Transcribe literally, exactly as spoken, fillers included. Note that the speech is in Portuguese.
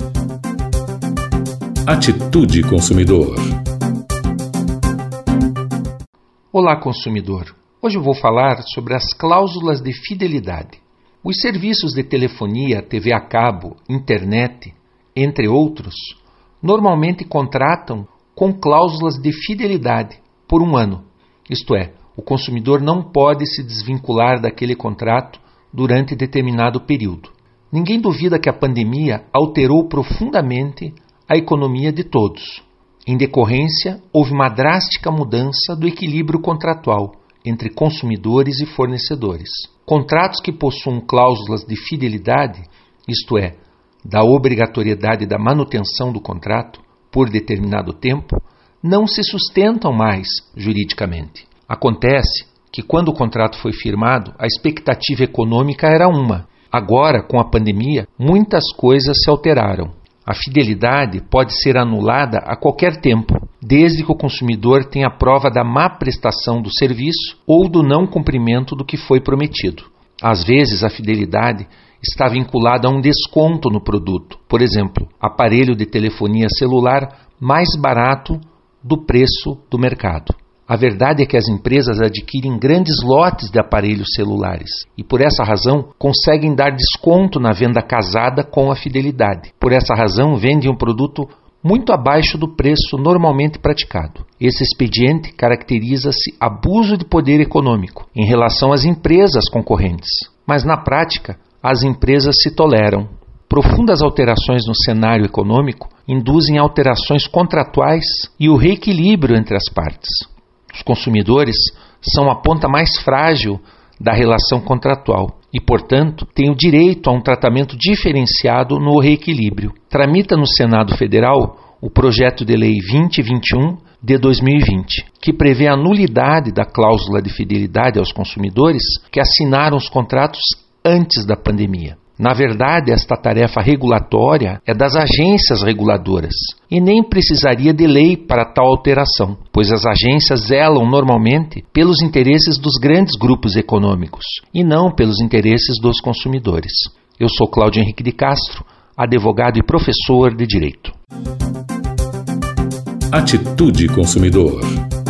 Atitude Consumidor. Olá, consumidor. Hoje eu vou falar sobre as cláusulas de fidelidade. Os serviços de telefonia, T V a cabo, internet, entre outros, normalmente contratam com cláusulas de fidelidade por um ano. Isto é, o consumidor não pode se desvincular daquele contrato durante determinado período. Ninguém duvida que a pandemia alterou profundamente a economia de todos. Em decorrência, houve uma drástica mudança do equilíbrio contratual entre consumidores e fornecedores. Contratos que possuam cláusulas de fidelidade, isto é, da obrigatoriedade da manutenção do contrato por determinado tempo, não se sustentam mais juridicamente. Acontece que quando o contrato foi firmado, a expectativa econômica era uma. Agora, com a pandemia, muitas coisas se alteraram. A fidelidade pode ser anulada a qualquer tempo, desde que o consumidor tenha prova da má prestação do serviço ou do não cumprimento do que foi prometido. Às vezes, a fidelidade está vinculada a um desconto no produto. Por exemplo, aparelho de telefonia celular mais barato do preço do mercado. A verdade é que as empresas adquirem grandes lotes de aparelhos celulares e, por essa razão, conseguem dar desconto na venda casada com a fidelidade. Por essa razão, vendem um produto muito abaixo do preço normalmente praticado. Esse expediente caracteriza-se abuso de poder econômico em relação às empresas concorrentes. Mas, na prática, as empresas se toleram. Profundas alterações no cenário econômico induzem alterações contratuais e o reequilíbrio entre as partes. Os consumidores são a ponta mais frágil da relação contratual e, portanto, têm o direito a um tratamento diferenciado no reequilíbrio. Tramita no Senado Federal o projeto de lei vinte e vinte e um de dois mil e vinte, que prevê a nulidade da cláusula de fidelidade aos consumidores que assinaram os contratos antes da pandemia. Na verdade, esta tarefa regulatória é das agências reguladoras e nem precisaria de lei para tal alteração, pois as agências zelam normalmente pelos interesses dos grandes grupos econômicos e não pelos interesses dos consumidores. Eu sou Cláudio Henrique de Castro, advogado e professor de Direito. Atitude Consumidor.